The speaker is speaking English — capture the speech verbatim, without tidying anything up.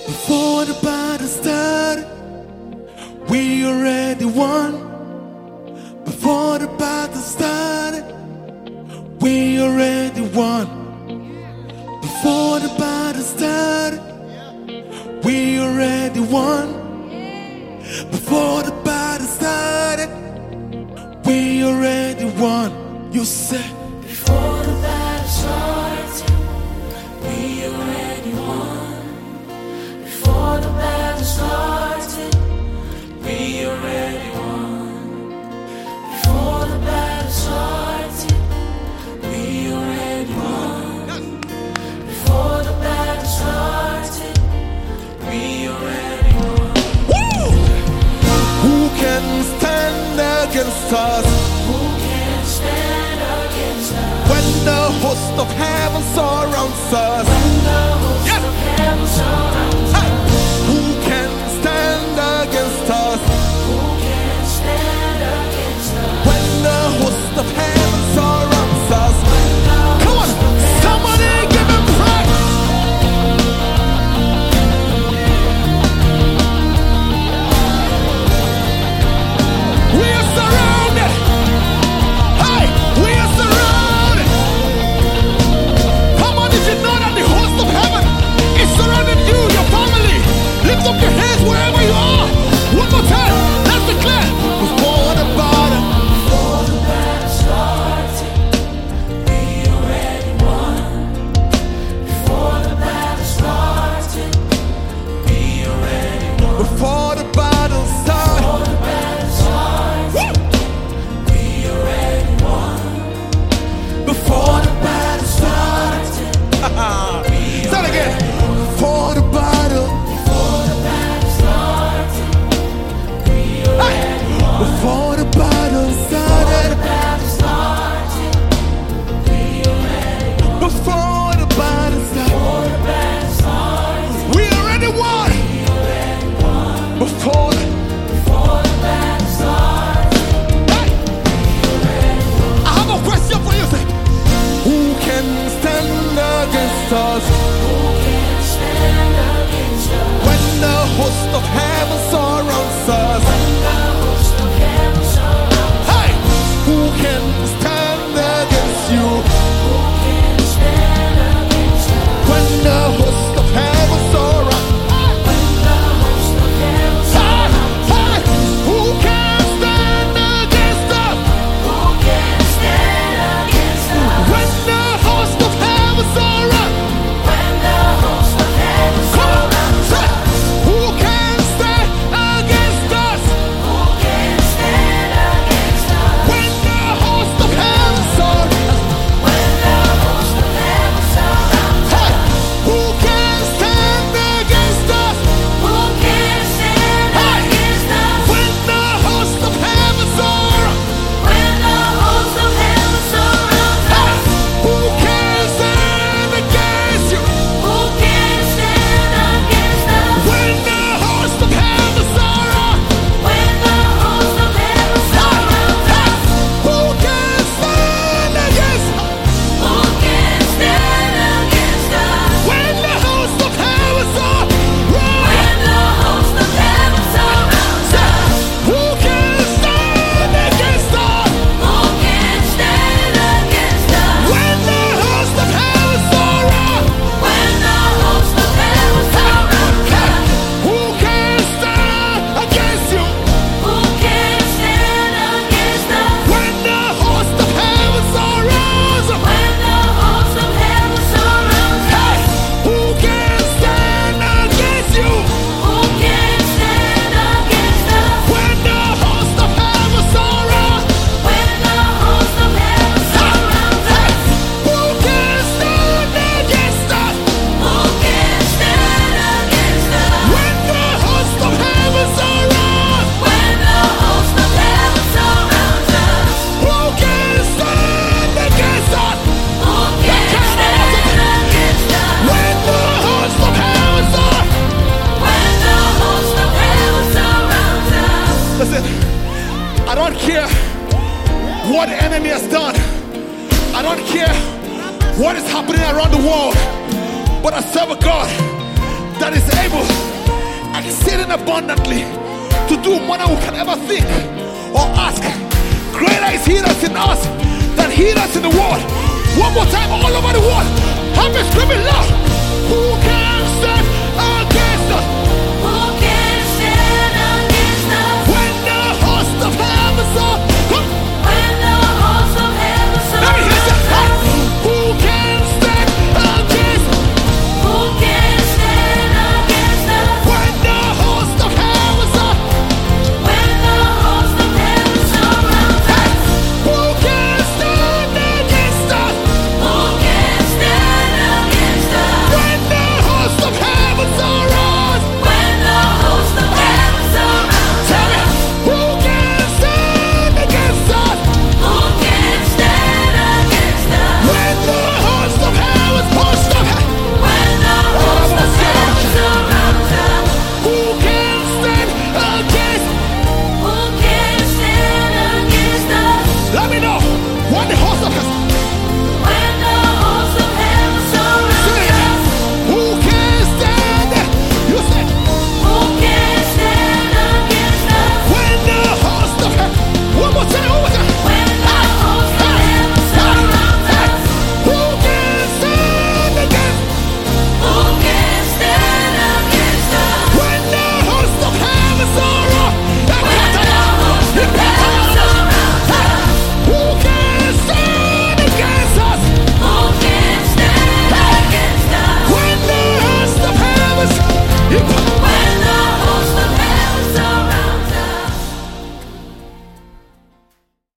Before the battle started, we already won. Before the battle started, we already won. Before the battle started, we already won. Before the battle started, we already won. You said, before the battle started, we already won. Before the battle started, we already won. Before the battle started, we already won. Before the battle started, we already won. woo! Who can stand against us? Who can stand against us? When the host of heaven surrounds us. When the host Yes. of heaven surrounds Hey! us. Who can stand against us? Who can stand against us? When the host of heaven surrounds us. When the Come on, host of heaven somebody give him praise. We are surrounded. Hey, we are surrounded. Come on, did you know that the host of heaven is surrounding you, your family? Lift up your hands wherever you are. One more time, let's declare. Before the battle, Before the battle started, we already won. Before the battle started, we already won. before the battle started. Before the battle started, we already won. Before the Battle started, Say it again. Before the battle, before the battle started, we already won. before the battle started, Battle started, we already won. before the battle started, Before the battle started, we already won. Before the, before the battle started, hey, I have a question for you. Say, who can stand against us who can stand against us? when the host of heaven surrounds us? When the host of heaven surrounds us, Hey, who can stand against you who can stand against us? when the host of heaven surrounds? When the host of heaven surrounds us, Hey, who can stand against us who can stand against us? when the host of heaven surrounds? When the host of heaven Come on, surrounds say, us, who can stand against us who can stand against us? when the host of heaven surrounds? When the host of heaven surrounds Hey, us, who can stand against us who can stand against us? when the host of heaven surrounds? When the host of heaven surrounds us, Who can stand against you who can stand against us? when the host of heaven surrounds? When the host of heaven surrounds us, Who can stand against us who can stand against us? when the host of heaven surrounds? When the host of heaven surrounds us, Who can stand against us who can stand against us? when the host of heaven surrounds? When the host of heaven surrounds us, Who can stand against you who can stand against us? when the host of heaven surrounds? When the host of heaven surrounds us, Who can stand against you who can stand against us? when the host of heaven surrounds? When the host of heaven surrounds us, Who can stand against us who can stand against us? when the host of heaven surrounds? When the host of heaven surrounds us, Who can stand against us who can stand against us? when the host of heaven surrounds? When the host of heaven surrounds us, Listen, I don't care what the enemy has done. I don't care what is happening around the world. But I serve a God that is able, exceeding abundantly, to do more than we can ever think or ask. Greater is He that's in us than he that's in the world. One more time, all over the world. Help me scream it loud.